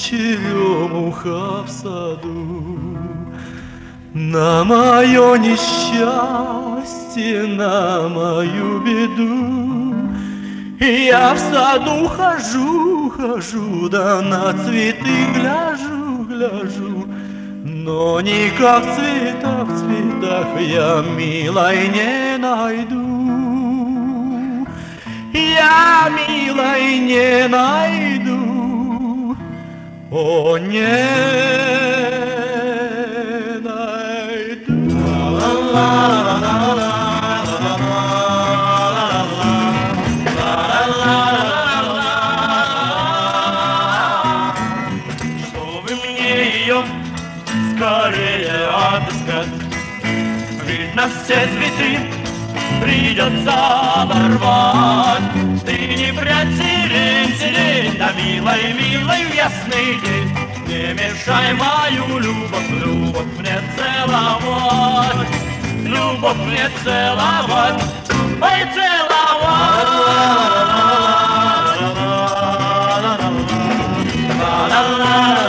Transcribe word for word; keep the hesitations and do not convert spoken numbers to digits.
черемуха в саду. На мое несчастье, на мою беду я в саду хожу, хожу, да на цветы гляжу, гляжу, но никак цвета в цветах я милой не найду. Я милой не найду, о, не найду. Чтобы мне ее скорее отыскать, видно, все цветы придется оборвать. Ты не прячь сирень, сирень, да милой, милой в ясный день. Не мешай мою любовь, любовь мне целовать, любовь мне целовать, ой, целовать.